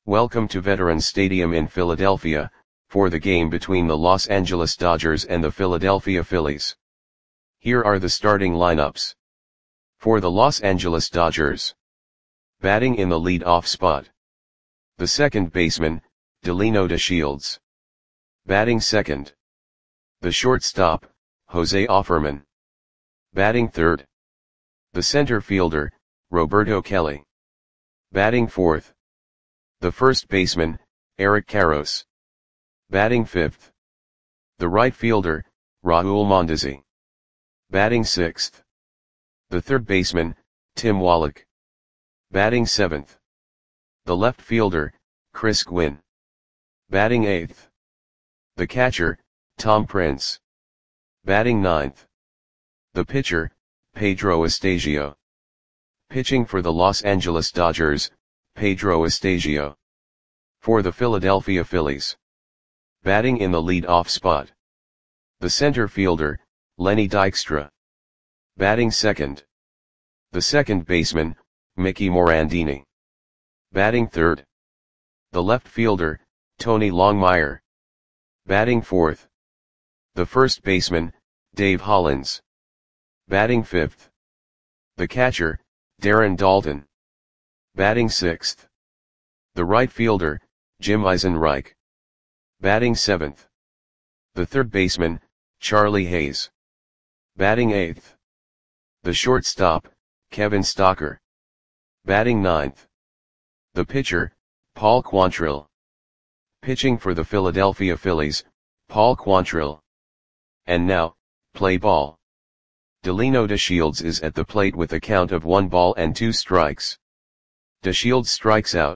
Welcome to Veterans Stadium in Philadelphia, for the game between the Los Angeles Dodgers and the Philadelphia Phillies. Here are the starting lineups. For the Los Angeles Dodgers. Batting in the lead-off spot. The second baseman, Delino DeShields. Batting second. The shortstop, Jose Offerman. Batting third. The center fielder, Roberto Kelly. Batting fourth. The first baseman, Eric Karros. Batting fifth. The right fielder, Raul Mondesi. Batting sixth. The third baseman, Tim Wallach. Batting seventh. The left fielder, Chris Gwynn. Batting eighth. The catcher, Tom Prince. Batting ninth. The pitcher, Pedro Estasio. Pitching for the Los Angeles Dodgers, Pedro Estasio. For the Philadelphia Phillies. Batting in the lead-off spot. The center fielder, Lenny Dykstra. Batting second. The second baseman, Mickey Morandini. Batting third. The left fielder, Tony Longmire. Batting fourth. The first baseman, Dave Hollins. Batting fifth. The catcher, Darren Daulton. Batting sixth. The right fielder, Jim Eisenreich. Batting seventh. The third baseman, Charlie Hayes. Batting eighth. The shortstop, Kevin Stocker. Batting ninth. The pitcher, Paul Quantrill. Pitching for the Philadelphia Phillies, Paul Quantrill. And now, play ball. Delino DeShields is at the plate with a count of 1 ball and 2 strikes. DeShields strikes out.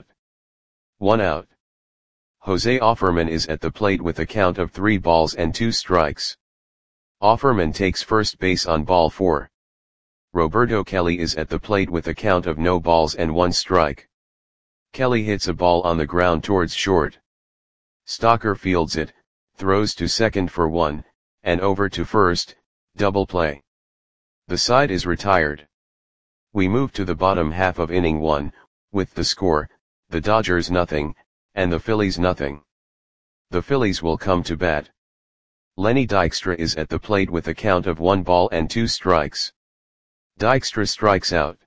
1 out. Jose Offerman is at the plate with a count of 3 balls and 2 strikes. Offerman takes first base on ball 4. Roberto Kelly is at the plate with a count of no balls and 1 strike. Kelly hits a ball on the ground towards short. Stocker fields it, throws to second for 1, and over to first, double play. The side is retired. We move to the bottom half of inning 1, with the score, the Dodgers nothing, and the Phillies nothing. The Phillies will come to bat. Lenny Dykstra is at the plate with a count of 1 ball and 2 strikes. Dykstra strikes out.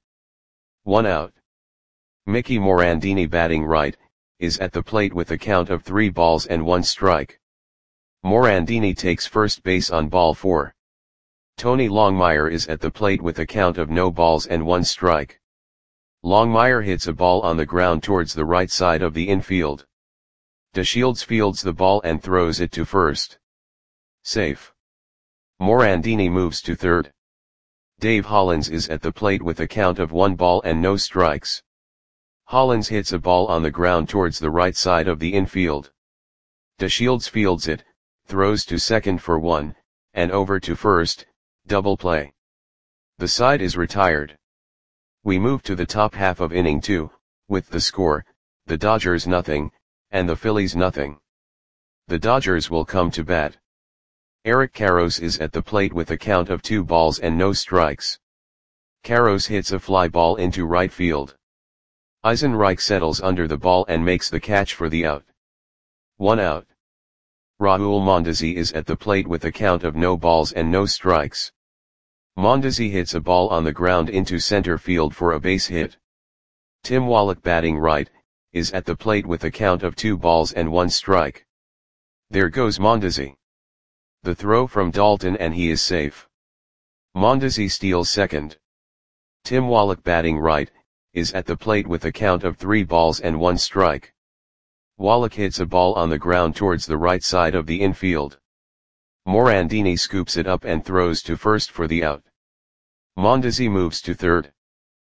1 out. Mickey Morandini batting right, is at the plate with a count of 3 balls and 1 strike. Morandini takes first base on ball 4. Tony Longmire is at the plate with a count of no balls and 1 strike. Longmire hits a ball on the ground towards the right side of the infield. DeShields fields the ball and throws it to first. Safe. Morandini moves to third. Dave Hollins is at the plate with a count of 1 ball and no strikes. Hollins hits a ball on the ground towards the right side of the infield. DeShields fields it, throws to second for 1, and over to first, double play. The side is retired. We move to the top half of inning 2, with the score, the Dodgers nothing, and the Phillies nothing. The Dodgers will come to bat. Eric Karros is at the plate with a count of 2 balls and no strikes. Karros hits a fly ball into right field. Eisenreich settles under the ball and makes the catch for the out. 1 out. Raul Mondesi is at the plate with a count of no balls and no strikes. Mondesi hits a ball on the ground into center field for a base hit. Tim Wallach batting right, is at the plate with a count of 2 balls and 1 strike. There goes Mondesi. The throw from Daulton and he is safe. Mondesi steals second. Tim Wallach batting right, is at the plate with a count of 3 balls and 1 strike. Wallach hits a ball on the ground towards the right side of the infield. Morandini scoops it up and throws to first for the out. Mondesi moves to third.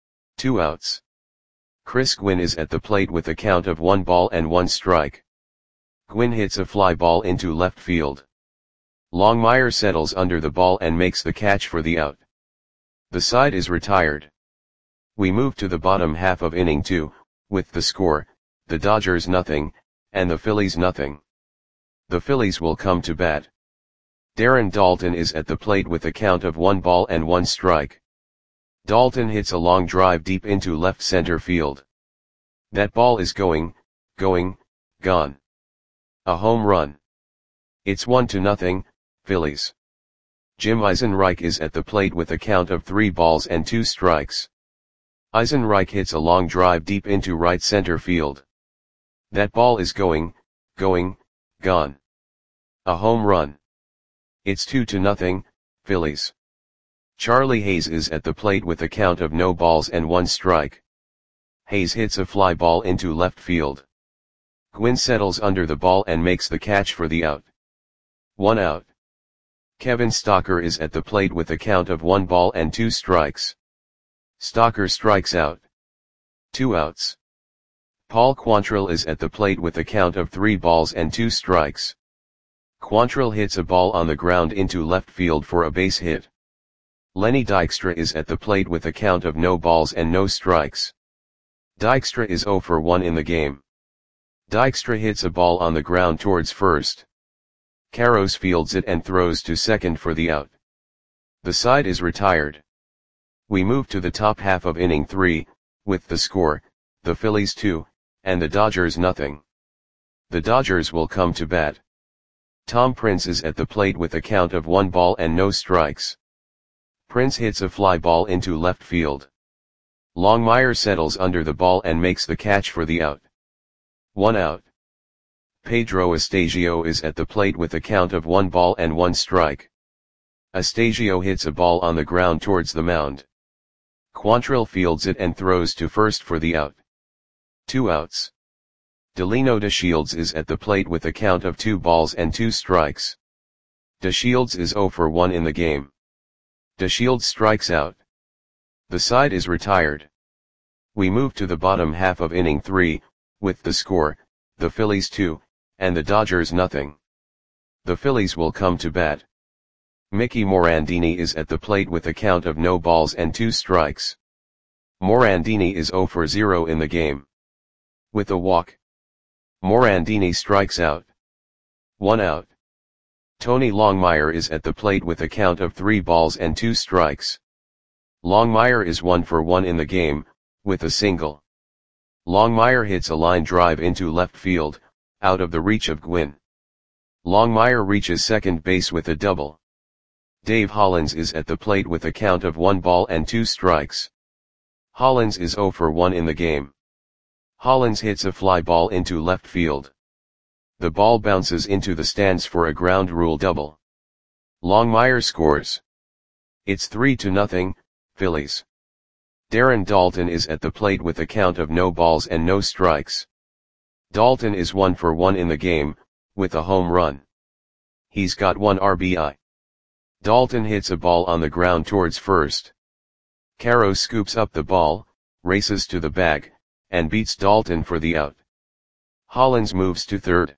2 outs. Chris Gwynn is at the plate with a count of 1 ball and 1 strike. Gwynn hits a fly ball into left field. Longmire settles under the ball and makes the catch for the out. The side is retired. We move to the bottom half of inning 2, with the score, the Dodgers nothing, and the Phillies nothing. The Phillies will come to bat. Darren Daulton is at the plate with a count of 1 ball and 1 strike. Daulton hits a long drive deep into left center field. That ball is going, going, gone. A home run. It's 1-0, Phillies. Jim Eisenreich is at the plate with a count of 3 balls and 2 strikes. Eisenreich hits a long drive deep into right center field. That ball is going, gone. A home run. It's 2-0, Phillies. Charlie Hayes is at the plate with a count of no balls and 1 strike. Hayes hits a fly ball into left field. Gwynn settles under the ball and makes the catch for the out. 1 out. Kevin Stocker is at the plate with a count of 1 ball and 2 strikes. Stocker strikes out. 2 outs. Paul Quantrill is at the plate with a count of 3 balls and 2 strikes. Quantrill hits a ball on the ground into left field for a base hit. Lenny Dykstra is at the plate with a count of no balls and no strikes. Dykstra is 0 for 1 in the game. Dykstra hits a ball on the ground towards first. Karros fields it and throws to second for the out. The side is retired. We move to the top half of inning 3, with the score, the Phillies 2, and the Dodgers nothing. The Dodgers will come to bat. Tom Prince is at the plate with a count of 1 ball and no strikes. Prince hits a fly ball into left field. Longmire settles under the ball and makes the catch for the out. 1 out. Pedro Astasio is at the plate with a count of 1 ball and 1 strike. Astasio hits a ball on the ground towards the mound. Quantrill fields it and throws to first for the out. 2 outs. Delino DeShields is at the plate with a count of 2 balls and 2 strikes. DeShields is 0 for 1 in the game. DeShields strikes out. The side is retired. We move to the bottom half of inning 3, with the score, the Phillies 2, and the Dodgers nothing. The Phillies will come to bat. Mickey Morandini is at the plate with a count of no balls and 2 strikes. Morandini is 0 for 0 in the game. With a walk. Morandini strikes out. 1 out. Tony Longmire is at the plate with a count of 3 balls and 2 strikes. Longmire is 1 for 1 in the game, with a single. Longmire hits a line drive into left field, out of the reach of Gwynn. Longmire reaches second base with a double. Dave Hollins is at the plate with a count of 1 ball and 2 strikes. Hollins is 0 for 1 in the game. Hollins hits a fly ball into left field. The ball bounces into the stands for a ground rule double. Longmire scores. It's 3-0, Phillies. Darren Daulton is at the plate with a count of no balls and no strikes. Daulton is 1 for 1 in the game, with a home run. He's got 1 RBI. Daulton hits a ball on the ground towards first. Karros scoops up the ball, races to the bag, and beats Daulton for the out. Hollins moves to third.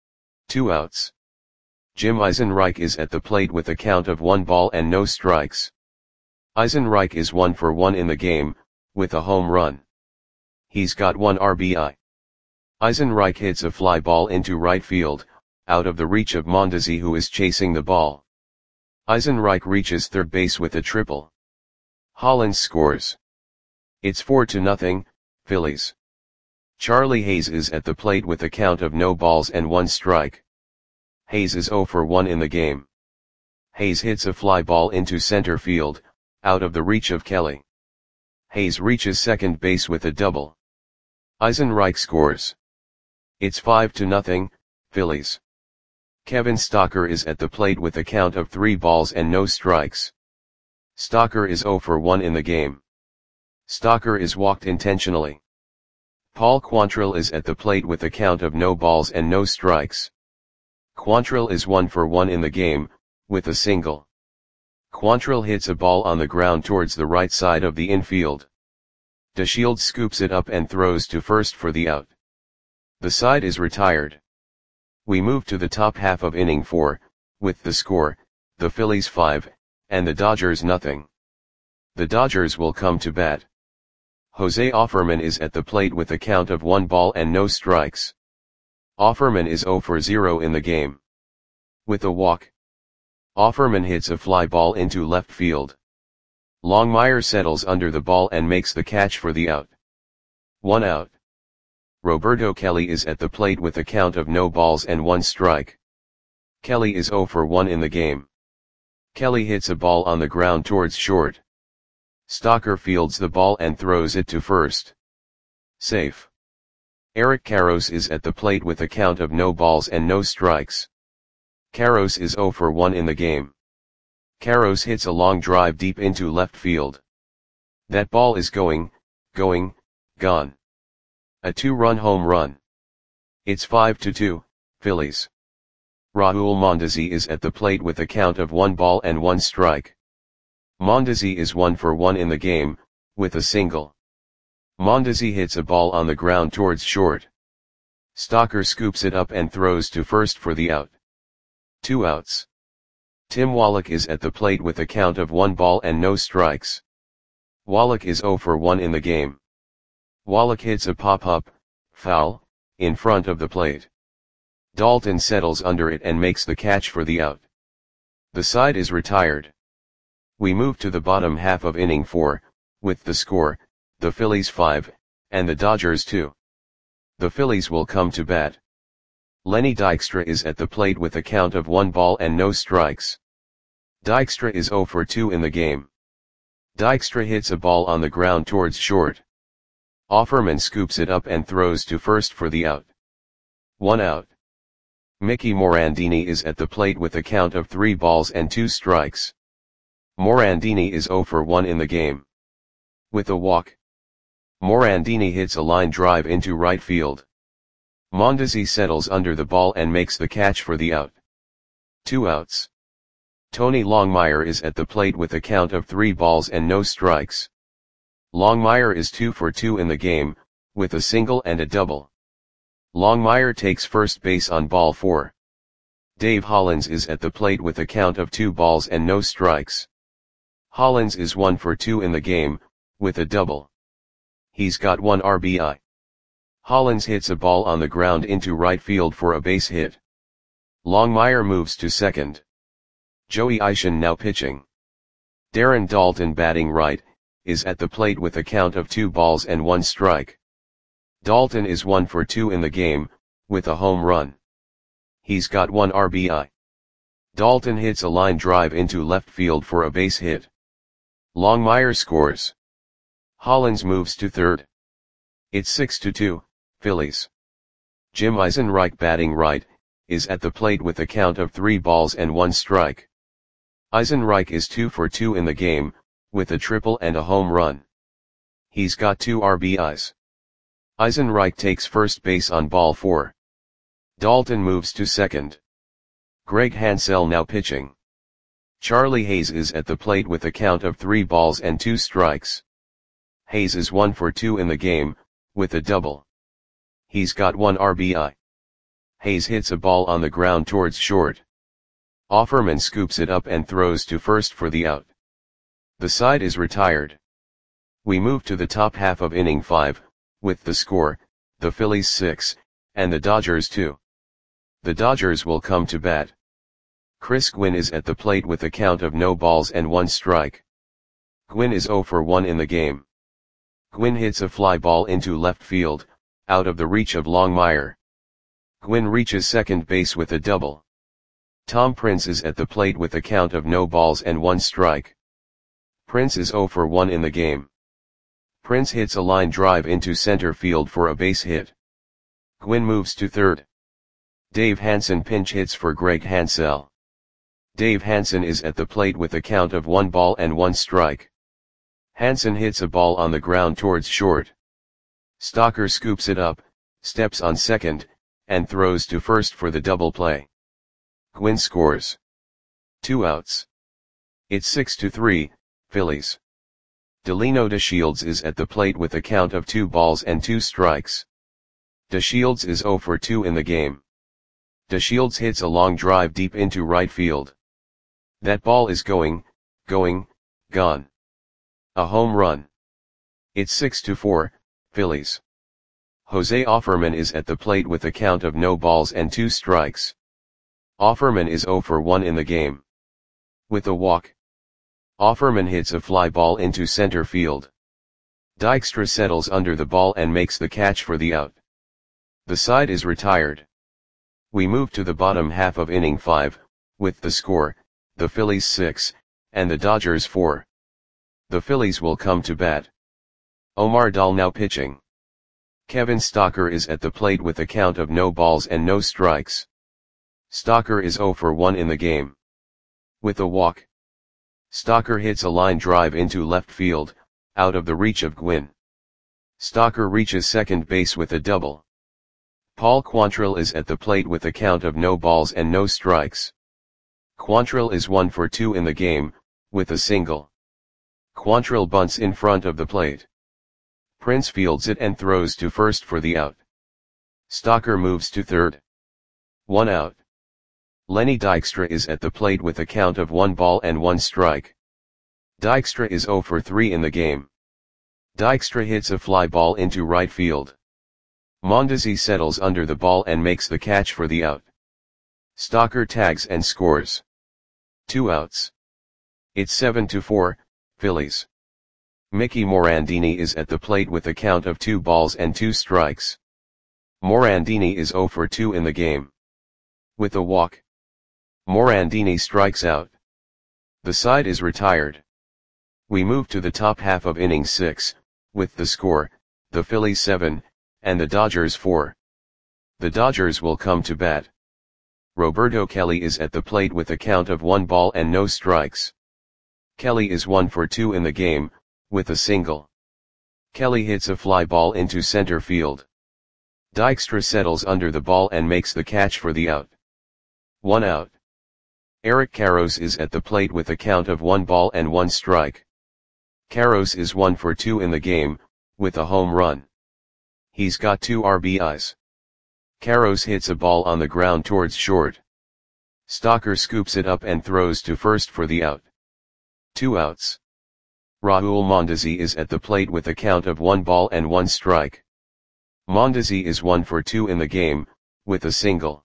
2 outs. Jim Eisenreich is at the plate with a count of 1 ball and no strikes. Eisenreich is 1 for 1 in the game, with a home run. He's got 1 RBI. Eisenreich hits a fly ball into right field, out of the reach of Mondesi, who is chasing the ball. Eisenreich reaches third base with a triple. Hollins scores. It's 4-0, Phillies. Charlie Hayes is at the plate with a count of no balls and 1 strike. Hayes is 0 for 1 in the game. Hayes hits a fly ball into center field, out of the reach of Kelly. Hayes reaches second base with a double. Eisenreich scores. It's 5-0, Phillies. Kevin Stocker is at the plate with a count of 3 balls and no strikes. Stocker is 0 for 1 in the game. Stocker is walked intentionally. Paul Quantrill is at the plate with a count of no balls and no strikes. Quantrill is 1 for 1 in the game, with a single. Quantrill hits a ball on the ground towards the right side of the infield. DeShields scoops it up and throws to first for the out. The side is retired. We move to the top half of inning 4, with the score, the Phillies 5, and the Dodgers nothing. The Dodgers will come to bat. Jose Offerman is at the plate with a count of 1 ball and no strikes. Offerman is 0 for 0 in the game. With a walk. Offerman hits a fly ball into left field. Longmire settles under the ball and makes the catch for the out. 1 out. Roberto Kelly is at the plate with a count of no balls and 1 strike. Kelly is 0 for 1 in the game. Kelly hits a ball on the ground towards short. Stocker fields the ball and throws it to first. Safe. Eric Karros is at the plate with a count of no balls and no strikes. Karros is 0 for 1 in the game. Karros hits a long drive deep into left field. That ball is going, gone. A 2-run home run. It's 5-2, Phillies. Raul Mondesi is at the plate with a count of 1 ball and 1 strike. Mondesi is 1 for 1 in the game, with a single. Mondesi hits a ball on the ground towards short. Stocker scoops it up and throws to first for the out. 2 outs. Tim Wallach is at the plate with a count of 1 ball and no strikes. Wallach is 0 for 1 in the game. Wallach hits a pop-up, foul, in front of the plate. Dalton settles under it and makes the catch for the out. The side is retired. We move to the bottom half of inning 4, with the score, the Phillies 5, and the Dodgers 2. The Phillies will come to bat. Lenny Dykstra is at the plate with a count of 1 ball and no strikes. Dykstra is 0 for 2 in the game. Dykstra hits a ball on the ground towards short. Offerman scoops it up and throws to first for the out. 1 out. Mickey Morandini is at the plate with a count of 3 balls and 2 strikes. Morandini is 0 for 1 in the game. With a walk. Morandini hits a line drive into right field. Mondesi settles under the ball and makes the catch for the out. 2 outs. Tony Longmire is at the plate with a count of 3 balls and no strikes. Longmire is 2 for 2 in the game, with a single and a double. Longmire takes first base on ball 4. Dave Hollins is at the plate with a count of 2 balls and no strikes. Hollins is 1 for 2 in the game, with a double. He's got 1 RBI. Hollins hits a ball on the ground into right field for a base hit. Longmire moves to second. Joey Ishii now pitching. Darren Daulton batting right, is at the plate with a count of 2 balls and 1 strike. Daulton is 1 for 2 in the game, with a home run. He's got 1 RBI. Daulton hits a line drive into left field for a base hit. Longmire scores. Hollins moves to third. It's 6-2, Phillies. Jim Eisenreich batting right, is at the plate with a count of 3 balls and 1 strike. Eisenreich is 2 for 2 in the game, with a triple and a home run. He's got 2 RBIs. Eisenreich takes first base on ball 4. Daulton moves to second. Greg Hansel now pitching. Charlie Hayes is at the plate with a count of 3 balls and 2 strikes. Hayes is 1 for 2 in the game, with a double. He's got 1 RBI. Hayes hits a ball on the ground towards short. Offerman scoops it up and throws to first for the out. The side is retired. We move to the top half of inning 5, with the score, the Phillies 6, and the Dodgers 2. The Dodgers will come to bat. Chris Gwynn is at the plate with a count of no balls and 1 strike. Gwynn is 0 for 1 in the game. Gwynn hits a fly ball into left field, out of the reach of Longmire. Gwynn reaches second base with a double. Tom Prince is at the plate with a count of no balls and 1 strike. Prince is 0 for 1 in the game. Prince hits a line drive into center field for a base hit. Gwynn moves to third. Dave Hansen pinch hits for Greg Hansel. Dave Hansen is at the plate with a count of 1 ball and 1 strike. Hansen hits a ball on the ground towards short. Stocker scoops it up, steps on second, and throws to first for the double play. Gwynn scores. 2 outs. It's 6-3, Phillies. Delino DeShields is at the plate with a count of 2 balls and 2 strikes. DeShields is 0 for 2 in the game. DeShields hits a long drive deep into right field. That ball is going, gone. A home run. It's 6-4, Phillies. Jose Offerman is at the plate with a count of no balls and 2 strikes. Offerman is 0 for 1 in the game. With a walk. Offerman hits a fly ball into center field. Dykstra settles under the ball and makes the catch for the out. The side is retired. We move to the bottom half of inning 5, with the score, the Phillies 6, and the Dodgers 4. The Phillies will come to bat. Omar Dahl now pitching. Kevin Stocker is at the plate with a count of no balls and no strikes. Stocker is 0 for 1 in the game. With a walk. Stocker hits a line drive into left field, out of the reach of Gwynn. Stocker reaches second base with a double. Paul Quantrill is at the plate with a count of no balls and no strikes. Quantrill is 1 for 2 in the game, with a single. Quantrill bunts in front of the plate. Prince fields it and throws to first for the out. Stocker moves to third. 1 out. Lenny Dykstra is at the plate with a count of 1 ball and 1 strike. Dykstra is 0 for 3 in the game. Dykstra hits a fly ball into right field. Mondesi settles under the ball and makes the catch for the out. Stocker tags and scores. 2 outs. It's 7-4, Phillies. Mickey Morandini is at the plate with a count of 2 balls and 2 strikes. Morandini is 0 for 2 in the game. With a walk. Morandini strikes out. The side is retired. We move to the top half of inning 6, with the score, the Phillies 7, and the Dodgers 4. The Dodgers will come to bat. Roberto Kelly is at the plate with a count of 1 ball and no strikes. Kelly is 1 for 2 in the game, with a single. Kelly hits a fly ball into center field. Dykstra settles under the ball and makes the catch for the out. 1 out. Eric Karros is at the plate with a count of 1 ball and 1 strike. Karros is 1 for 2 in the game, with a home run. He's got 2 RBIs. Karros hits a ball on the ground towards short. Stocker scoops it up and throws to first for the out. 2 outs. Raul Mondesi is at the plate with a count of 1 ball and 1 strike. Mondesi is 1 for 2 in the game, with a single.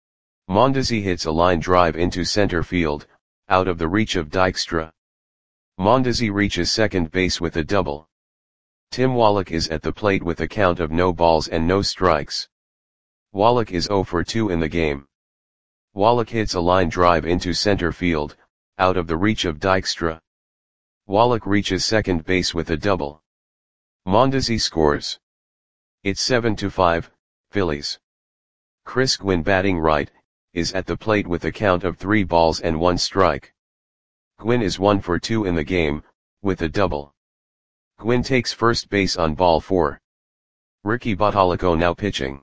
Mondesi hits a line drive into center field, out of the reach of Dykstra. Mondesi reaches second base with a double. Tim Wallach is at the plate with a count of no balls and no strikes. Wallach is 0 for 2 in the game. Wallach hits a line drive into center field, out of the reach of Dykstra. Wallach reaches second base with a double. Mondesi scores. It's 7-5, Phillies. Chris Gwynn batting right, is at the plate with a count of 3 balls and 1 strike. Gwynn is 1 for 2 in the game, with a double. Gwynn takes first base on ball 4. Ricky Bottalico now pitching.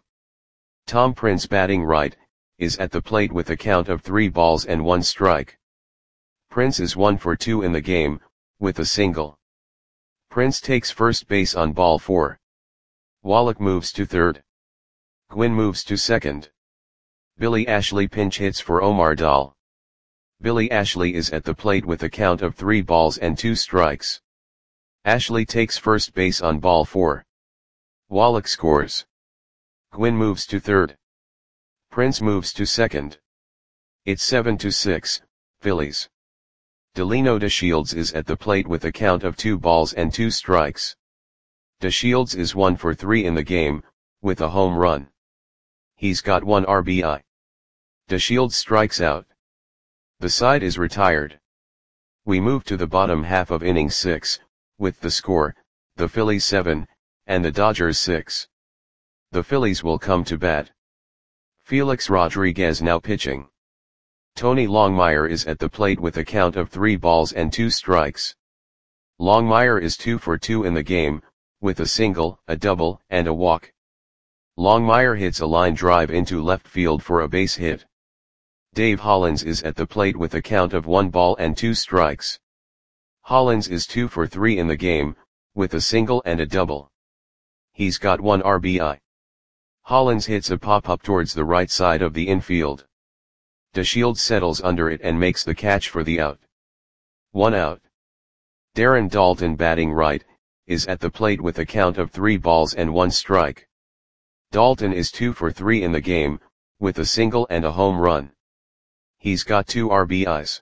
Tom Prince batting right, is at the plate with a count of 3 balls and 1 strike. Prince is 1 for 2 in the game, with a single. Prince takes first base on ball 4. Wallach moves to third. Gwynn moves to second. Billy Ashley pinch hits for Omar Dahl. Billy Ashley is at the plate with a count of 3 balls and 2 strikes. Ashley takes first base on ball 4. Wallach scores. Gwynn moves to third. Prince moves to second. It's 7-6, Phillies. Delino DeShields is at the plate with a count of 2 balls and 2 strikes. DeShields is 1 for 3 in the game, with a home run. He's got 1 RBI. DeShields strikes out. The side is retired. We move to the bottom half of inning 6, with the score, the Phillies 7, and the Dodgers 6. The Phillies will come to bat. Felix Rodriguez now pitching. Tony Longmire is at the plate with a count of 3 balls and 2 strikes. Longmire is 2 for 2 in the game, with a single, a double, and a walk. Longmire hits a line drive into left field for a base hit. Dave Hollins is at the plate with a count of 1 ball and 2 strikes. Hollins is 2 for 3 in the game, with a single and a double. He's got 1 RBI. Hollins hits a pop-up towards the right side of the infield. DeShields settles under it and makes the catch for the out. 1 out. Darren Daulton batting right, is at the plate with a count of 3 balls and 1 strike. Daulton is 2 for 3 in the game, with a single and a home run. He's got 2 RBIs.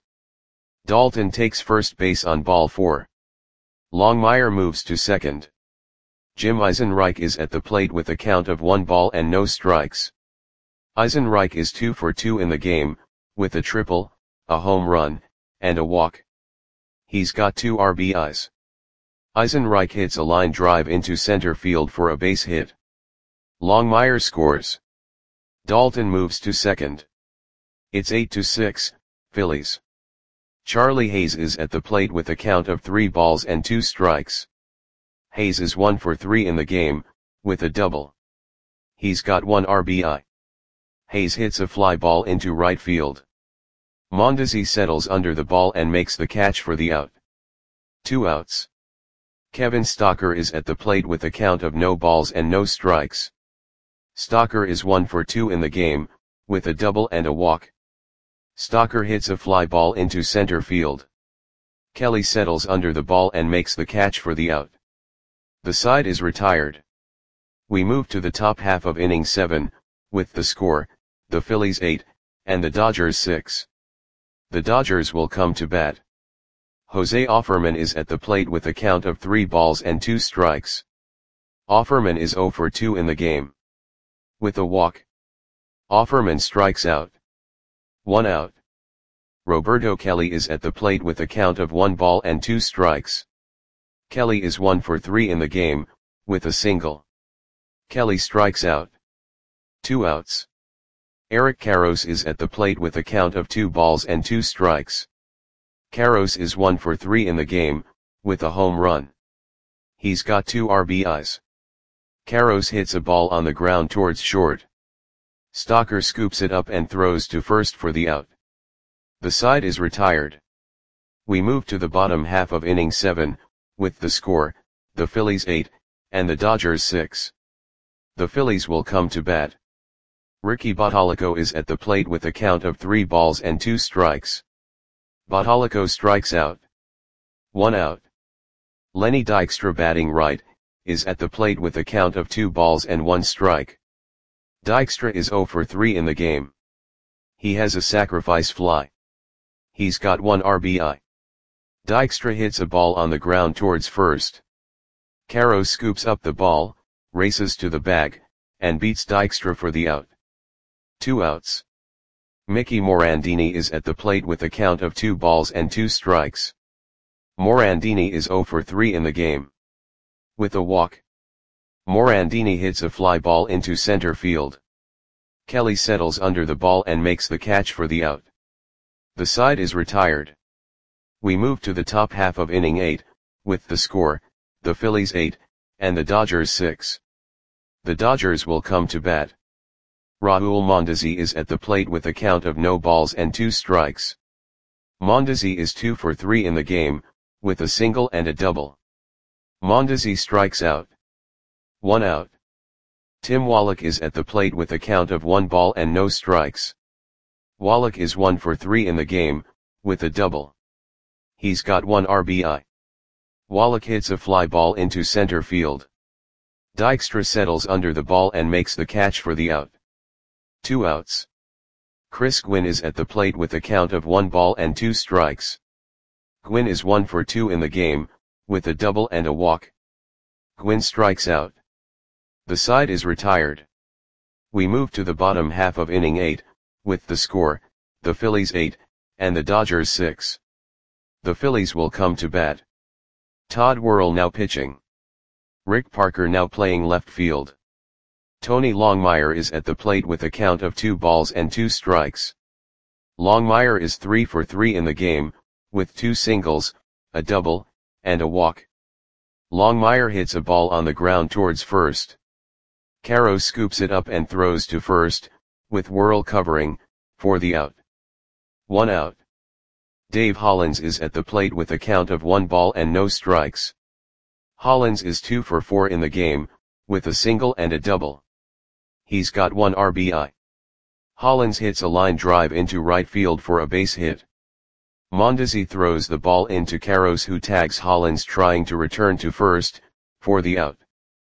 Daulton takes first base on ball 4. Longmire moves to second. Jim Eisenreich is at the plate with a count of 1 ball and no strikes. Eisenreich is 2 for 2 in the game, with a triple, a home run, and a walk. He's got 2 RBIs. Eisenreich hits a line drive into center field for a base hit. Longmire scores. Dalton moves to second. It's 8-6, Phillies. Charlie Hayes is at the plate with a count of 3 balls and 2 strikes. Hayes is 1 for 3 in the game, with a double. He's got 1 RBI. Hayes hits a fly ball into right field. Mondesi settles under the ball and makes the catch for the out. 2 outs. Kevin Stocker is at the plate with a count of no balls and no strikes. Stocker is 1 for 2 in the game, with a double and a walk. Stocker hits a fly ball into center field. Kelly settles under the ball and makes the catch for the out. The side is retired. We move to the top half of inning 7, with the score, the Phillies 8, and the Dodgers 6. The Dodgers will come to bat. Jose Offerman is at the plate with a count of 3 balls and 2 strikes. Offerman is 0 for 2 in the game. With a walk. Offerman strikes out. 1 out. Roberto Kelly is at the plate with a count of 1 ball and 2 strikes. Kelly is 1 for 3 in the game, with a single. Kelly strikes out. 2 outs. Eric Karros is at the plate with a count of 2 balls and 2 strikes. Karros is 1 for 3 in the game, with a home run. He's got 2 RBIs. Karros hits a ball on the ground towards short. Stocker scoops it up and throws to first for the out. The side is retired. We move to the bottom half of inning 7, with the score, the Phillies 8, and the Dodgers 6. The Phillies will come to bat. Ricky Bottalico is at the plate with a count of 3 balls and 2 strikes. Bottalico strikes out. 1 out. Lenny Dykstra, batting right, is at the plate with a count of 2 balls and 1 strike. Dykstra is 0 for 3 in the game. He has a sacrifice fly. He's got 1 RBI. Dykstra hits a ball on the ground towards first. Karros scoops up the ball, races to the bag, and beats Dykstra for the out. 2 outs. Mickey Morandini is at the plate with a count of 2 balls and 2 strikes. Morandini is 0 for 3 in the game. With a walk. Morandini hits a fly ball into center field. Kelly settles under the ball and makes the catch for the out. The side is retired. We move to the top half of inning 8, with the score, the Phillies 8, and the Dodgers 6. The Dodgers will come to bat. Raul Mondesi is at the plate with a count of no balls and 2 strikes. Mondesi is 2 for 3 in the game, with a single and a double. Mondesi strikes out. 1 out. Tim Wallach is at the plate with a count of 1 ball and no strikes. Wallach is 1 for 3 in the game, with a double. He's got 1 RBI. Wallach hits a fly ball into center field. Dykstra settles under the ball and makes the catch for the out. 2 outs. Chris Gwynn is at the plate with a count of 1 ball and 2 strikes. Gwynn is 1 for 2 in the game, with a double and a walk. Gwynn strikes out. The side is retired. We move to the bottom half of inning 8, with the score, the Phillies 8, and the Dodgers 6. The Phillies will come to bat. Todd Worrell now pitching. Rick Parker now playing left field. Tony Longmire is at the plate with a count of 2 balls and 2 strikes. Longmire is 3 for 3 in the game, with 2 singles, a double, and a walk. Longmire hits a ball on the ground towards first. Karros scoops it up and throws to first, with Worrell covering, for the out. 1 out. Dave Hollins is at the plate with a count of 1 ball and no strikes. Hollins is 2 for 4 in the game, with a single and a double. He's got 1 RBI. Hollins hits a line drive into right field for a base hit. Mondesi throws the ball into Karros, who tags Hollins trying to return to first, for the out.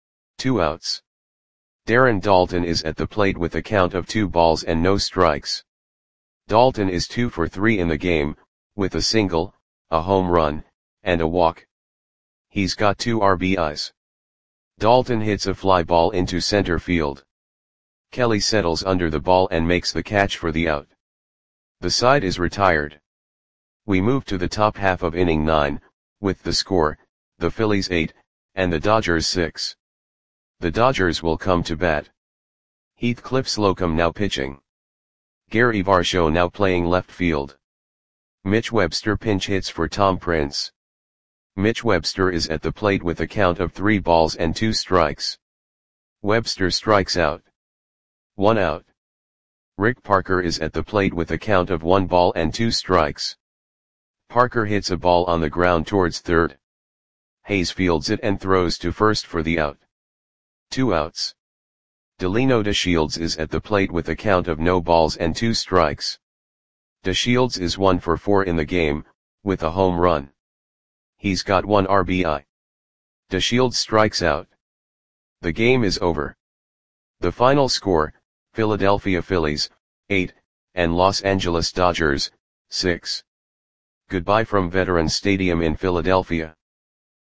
2 outs. Darren Daulton is at the plate with a count of 2 balls and no strikes. Daulton is 2 for 3 in the game, with a single, a home run, and a walk. He's got 2 RBIs. Dalton hits a fly ball into center field. Kelly settles under the ball and makes the catch for the out. The side is retired. We move to the top half of inning 9, with the score, the Phillies 8, and the Dodgers 6. The Dodgers will come to bat. Heathcliff Slocum now pitching. Gary Varsho now playing left field. Mitch Webster pinch hits for Tom Prince. Mitch Webster is at the plate with a count of 3 balls and 2 strikes. Webster strikes out. 1 out. Rick Parker is at the plate with a count of 1 ball and 2 strikes. Parker hits a ball on the ground towards third. Hayes fields it and throws to first for the out. 2 outs. Delino DeShields is at the plate with a count of no balls and 2 strikes. DeShields is 1 for 4 in the game, with a home run. He's got 1 RBI. DeShields strikes out. The game is over. The final score, Philadelphia Phillies, 8, and Los Angeles Dodgers, 6. Goodbye from Veterans Stadium in Philadelphia.